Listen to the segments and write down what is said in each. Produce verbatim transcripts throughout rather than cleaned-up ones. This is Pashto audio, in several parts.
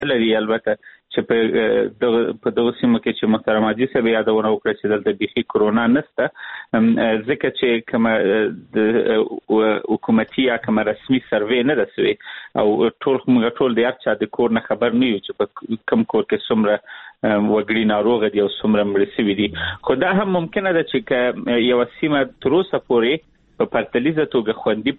لري. البته چې په په دغه سیمه کې چې محترم حاجي صاحب یادونه وکړه چې دلته بيخي کرونا نشته، ځکه چې کومه د حکومتي یا کومه رسمي سروې نه رسوي او ټول موږ ټول د هر چا د کور نه خبر نه یو چې په کوم کور کې څومره وګړي ناروغ دي او څومره مړ شوي دي. خو دا هم ممکنه ده چې یو سیمه تر اوسه پورې په پرتلیزه توګه خوندي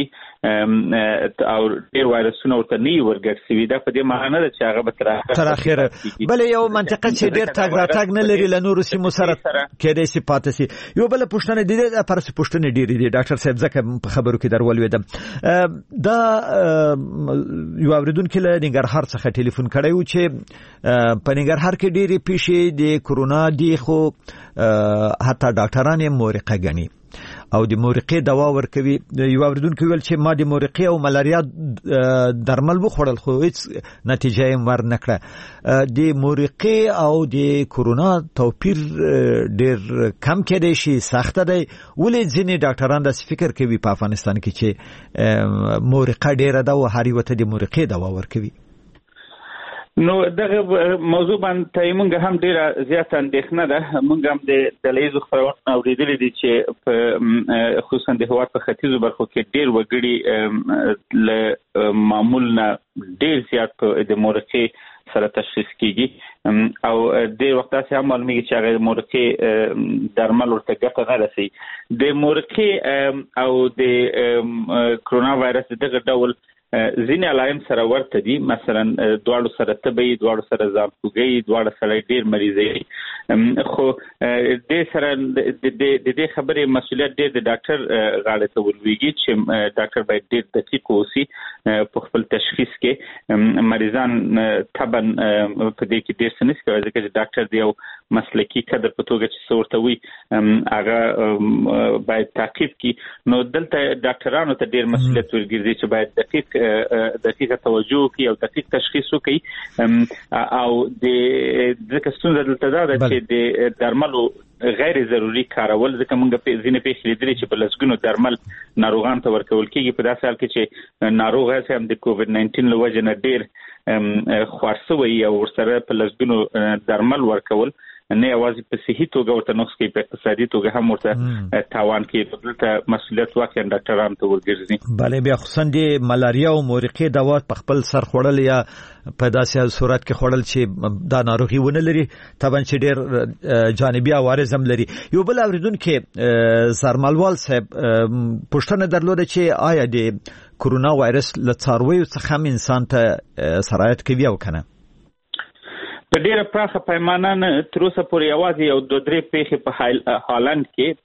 پاتې او ډېر وایرسونه ورته نه ورګډ شوي. دا په دې معنی ده چې هغه به تر اخره بلې یو منطقه چې ډېر تګ راتګ نه لري له نورو سیمو سره کېدای شي پاتې شي. یو بله پوښتنه د دې لپاره چې پوښتنې ډېرې دي ډاکټر صاحب، ځکه په خبرو کې در ولوېدم. دا یو اورېدونکي له ننګرهار څخه ټلیفون کړی و چې په ننګرهار کې ډېرې پیښې د کرونا دي، خو حتی ډاکټران یې مورقه ګڼي او د مورقې دوا ورکوي. یو اوریدونکو ویل چې ما د مورقې او ملاریا درمل وخوړل خو هیڅ نتیجه یې ور نه کړه. د مورقې او د کرونا توپیر ډېر کم کېدای شي، سخته دی. ولې ځینې ډاکټران داسې فکر کوي په افغانستان کې چې مورقه ډېره ده او هر یو ته د مورقې دوا ورکوي؟ نو دغه موضوع باندې موږ هم ډیره زیاته اندېښنه ده. موږ هم د دلایزو خبرونه اورېدلې دي چې په خصوصا د هېواد په ختیځو برخو کې ډېر وګړي له معمول نه ډېر زیات د مورقې سره تشخیص کیږي او د وخت داسې هم معلومیږي چې هغه مورقې درمل ورته ګټه نه رسي. د مورقې او د کرونا وایرس دغه ډول ځینې علایم سره ورته دي، مثلا دواړو سره تبې، دواړو سره ځانکوږي، دواړه سره ډېر مریضي. خو د سره د دې خبرې مسؤلیت ډېر د ډاکټر غاړه ته ولويږي چې ډاکټر باید ډېر دقیق اوسي په خپل تشخیص کې. مریضان طبعا په دې کې ډېر څه نشي کولی ځکه چې ډاکټر د یو مسلکي کدر په توګه چې څه ورته وي هغه باید تعقیب کړي. نو دلته ډاکټرانو ته ډېر مسؤلیت ورګرځي چې باید دقیق دقیقه توجه کوي او دقیق تشخیص وکړي. او د ځکه ستونزه دلته دا ده چې د درملو غیر ضروري کارول، ځکه موږ په ځینې پیښې لیدلې چې په لسګونو درمل ناروغان ته ورکول کېږي په داسې حال کې چې ناروغ هسې هم د کووډ ناینټین له وجې نه ډېر خوار شوی او ورسره په لسګونو درمل ورکول نه یوازې په صحي توګه ورته نقص کوي، په اقتصادي توګه هم ورته تاوان کوي. دلته مسؤلیت واقعا ډاکټرانو ته ورګرځي. بله، بیا خصوصا د ملاریا او مورقې دوا په خپل سر خوړل یا په داسې صورت کې خوړل چې دا ناروغي ونه لري طبعا چې ډېر جانبي عوارض هم لري. یو بل اوریدونکي زرملوال صاحب پوښتنه درلوده چې آیا د کرونا وایرس له څارویو څخه هم انسان ته سرایت کوي او کنه؟ په ډیره پراخه پیمانه نه، تر اوسه پورې یوازې یو دوه درې پیښې په هالند کې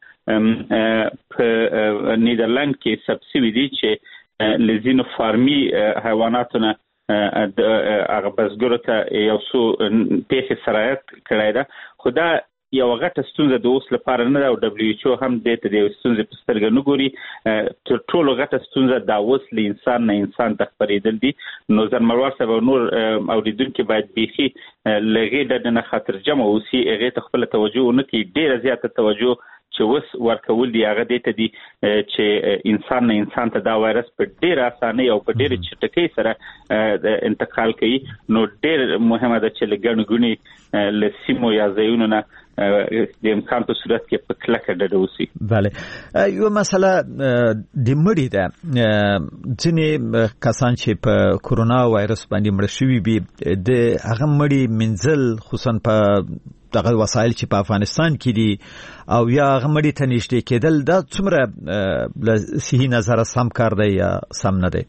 په په نیدرلند کې ثبت شوي دي چې له ځینو فارمي حیواناتو نه هغه بزګرو ته یو څو پیښې سرایت کړی ده. خو دا یو غټه ستونزه د اوس لپاره نه ده او دبليو ایچ او هم دې ته د ستونزې په سترګه نه ګوري. تر ټولو غټه ستونزه دا اوس له انسان نه انسان ته خپرېدل دي. نو زرملوال صاحب او نور اوریدونکي باید بیخي له هغې ډډې نه خاطرجمه اوسي، هغې ته خپله توجه ونه کړي. ډېره زیاته توجه چې اوس ورکول دي هغه دې ته دي چې انسان نه انسان ته دا وایرس په ډېره اسانۍ او په ډېرې چټکۍ سره انتقال کوي. نو ډېر مهمه ده چې له ګڼو ګوڼې له سیمو یا ځایونو نه د امکان په صورت کې په کلکه ډډه وشي. بله، یو مسله د مړي ده. ځینې کسان چې په کرونا وایرس باندې مړه شوي وي د هغه مړي منځل خصوصا په دغه وسایل چې په افغانستان کې دي او یا هغه مړي ته نږدې کېدل، دا څومره له صحي نظره سم کار دی یا سم نه دی؟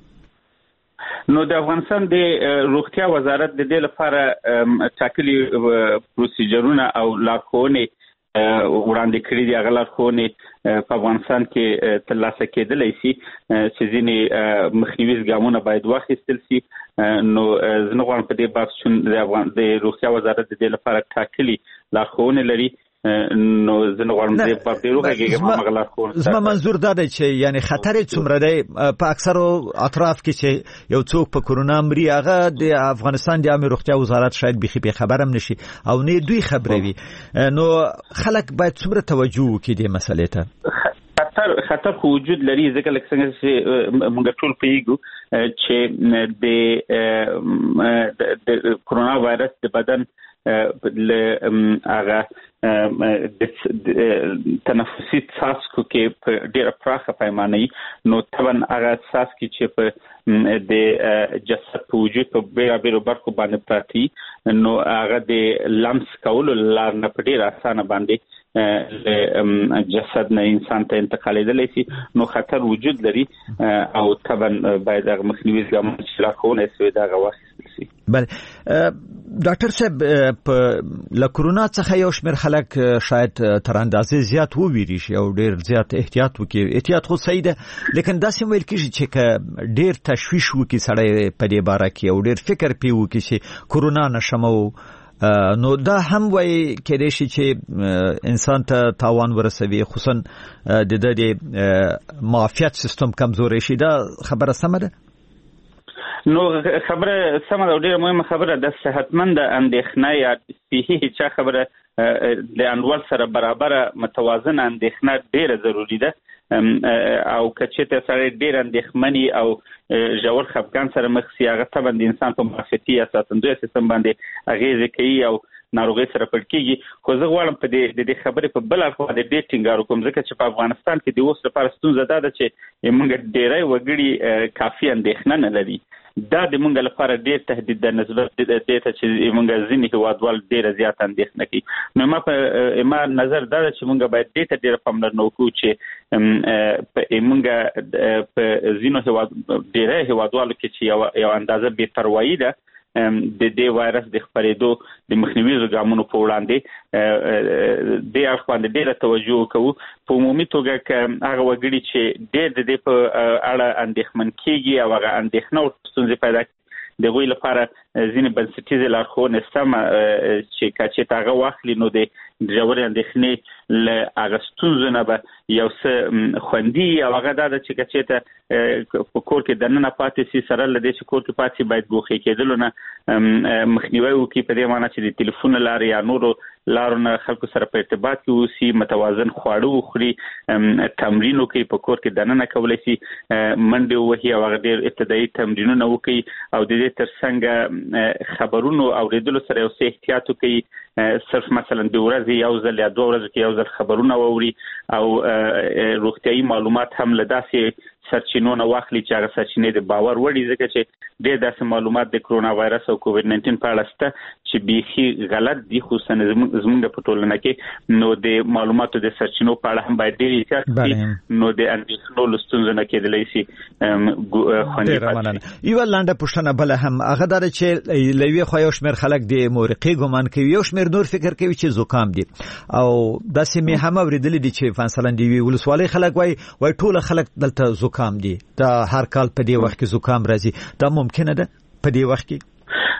نو د افغانستان د روغتیا وزارت د دې لپاره ټاکلي پروسیجرونه او لارښوونې وړاندې کړي دي. هغه لارښوونې په افغانستان کې ترلاسه کېدلی شي چې ځینې مخنیوي ګامونه باید واخیستل شي. نو زه نه غواړم په دې بحث شون د روغتیا وزارت د دې لپاره ټاکلي لارښوونې لري. نو زه نه غواړم دې په دې روغېږم هغه لارښوونې. زما منظور دا دی چې یعنی خطر یې څومره دی په اکثرو اطراف کې چې یو څوک په کرونا مري، هغه د افغانستان د عامه روغتیا وزارت شاید بيخي به خبر هم نشي او نه دوی خبرې وي. نو خلک باید څومره توجه وکړي دې مسلې ته؟ خطر خطر خو وجود لري ځکه لکه څنګه چې موږ ټول پیګو چې د کرونا وایرس د بدن له هغه تنفسي څاڅکو کې په ډیره پراخه پیمانه نو طبعا هغه څاڅکي چې په د جسد په وجود په بیلابیلو برخو باندې پراته نو هغه د لمس کولو لار نه په ډیره اسانه باندې له جسد نه انسان ته انتقالېدلی شي نو خطر وجود لري او طبعا باید هغه مخنیوي ګامونه چې لارښوونه یې سوې ده هغه واخیستل شي. بله ډاکټر صاحب په له کرونا څخه یو شمېر خلک شاید تر اندازې زیات وویری شي او ډیر زیات احتیاط وکړي. احتیاط خو صحیح ده لیکن داسې ویل کېږي چې که ډیر تشویش وکړي سړی په دې باره کې او ډیر فکر پې وکړي چې کرونا نشمه نو دا هم وایي کېدای شي چې انسان ته تاوان ورسوي خصوصا د د معافیت سیستم کمزوری شي. دا خبره سمه ده؟ نو خبره سمه ده او ډیره مهمه خبره ده. صحتمند اندېښنه یا صحي چا خبره د انډول سره برابر متوازن اندېښنه ډیره ضروری ده او کچته سره ډیر اندېښمني او ژور خپګان سره مخ سي هغه طبعا د انسان په معافیتي یا ساتندوی سیستم باندې اغیزه کوي او ناروغي سره پټ کیږي. خو زه غواړم په دې د خبرې په بل اړخ باندې ډېر ټینګار وکړم ځکه چې په افغانستان کې د اوس لپاره ستونزه ده چې موږ ډېری وګړي کافي اندېښنه نه لري. دا د موږ لپاره ډېر تهدید ده نسبت دې ته چې موږ ځینې هیوادوال ډېره زیاته اندېښنه کوي. نو ما په ما نظر دا ده چې موږ باید دې ته ډېره پاملرنه وکړو چې موږ په ځینو هیواد ډېری هیوادوالو کې چې یو اندازه بې پروایي ده د دې وایرس د خپرېدو د مخنیوي ګامونو په وړاندې د اړخ باندې ډېره توجه وکړو. په عمومي توګه که هغه وګړي چې ډېر د دې په اړه اندېښمن کېږي او هغه اندېښنه او ستونزې پیدا د هغوی لپاره ځینې بنسټیزې لارښوونې سمه چې که چېرته هغه واخلي نو د ژورې اندېښنې له هغه ستونزو نه به یو څه خوندي او هغه دا ده چې که چېرته په کور کې دننه پاتې سي سره له دې چې کور کې پاتې باید ګوښې کېدلو نه مخنیوی وکړي په دې معنی چې د تلیفون له لارې یا نورو لارو نه خلکو سره په ارتباط کې اوسي متوازن خواړه وخوري تمرین وکړي په کور کې دننه کولی شي منډې ووهي او هغه ډېر ابتدایي تمرینونه وکړي او د دې تر څنګ خبرونو اورېدلو سره یو څه احتیاط وکړي صرف مثلا د ورځې یو ځل یا دوه ورځو کې یو ځل خبرونه واوري او روغتیایي معلومات هم له داسې سرچینو نه واخلي چې هغه سرچینې د باور وړ ځکه چې ډېر داسې معلومات د کرونا وایرس او کووډ ناینټین په اړه شته چې بیخي غلط دي خصوصا زموږ په ټولنه کې. نو د معلوماتو د سرچینو په اړه هم باید ډېر احتیاط وکړي نو د اندېښنو له ستونزو نه کېدلی شي خوندي پاتې. یوه لنډه پوښتنه بله هم هغه دا ده چې له یوې خوا یو شمېر خلک د مورقې ګمان کوي یو شمېر نور فکر کوي چې زکام دي او داسې مې هم اورېدلي دي چې مثلا د یوې ولسوالۍ خلک وایي وایي ټوله خلک دلته زکام دي دا هر کال په دې وخت کې زکام راځي. دا ممکنه ده په دې وخت کې؟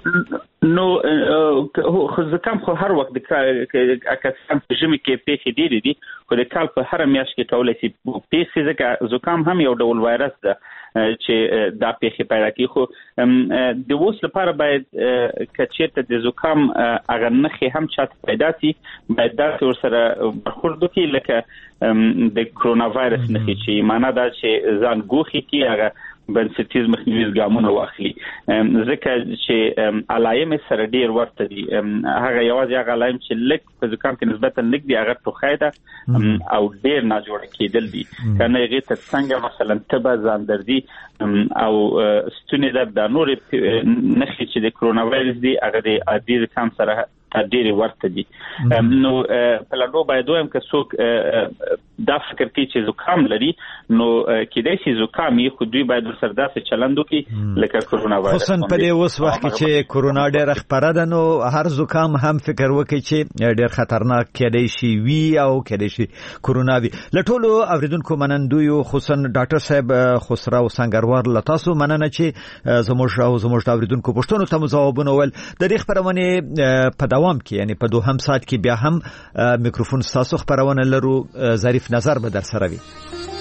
نو خو زکام خو هر وخت د اکثر په ژمي کې پیښې ډېرې دي خو د کال په هره میاشت کې کولی شي پیښې ځکه زکام هم یو ډول وایرس ده چې دا پیښې پیدا کوي. خو د اوس لپاره باید که چېرته د زکام هغه نښې هم چاته پیدا شي باید داسې ورسره برخورد وکړي لکه د کرونا وایرس نښې چې معنا دا چې ځان ګوښې کړي هغه بنسټیز مخنیوي ګامونه واخلي ځکه چې علایم سره ډېر ورته دي. هغه یوازې هغه علایم چې لږ په زکام کې نسبتا لږ دي هغه ټوخی ده او ډېر ناجوړه کېدل دي که نه هغې ته څنګه مثلا تبه ځاندردي او ستونې درد دا نورې نښې چې د کرونا وایرس دي هغه د عادي زکام سره ډېرې ورته دي. نو په لنډو باید ووایم که څوک دا فکر کوي چې زکام لري نو کېدای شي زکام یې خو دوی باید ورسره داسې چلند وکړي لکه کرونا وایرس. خصوصا په دې اوس وخت کې چې کرونا ډېره خپره ده نو هر زکام هم فکر وکړي چې ډېر خطرناک کېدای شي وي او کېدای شي کرونا وي. له ټولو اورېدونکو منندویو خصوصا ډاکټر صاحب خسرو سنگروار له تاسو مننه چې زموږ او زموږ د اورېدونکو پوښتنو ته مو ځوابونه وویل. د دې خپرونې په دوام کې یعنی په دوهم ساعت کې بیا هم میکروفون ستاسو خبرونه لرو. ظریف نظر به در سره وي.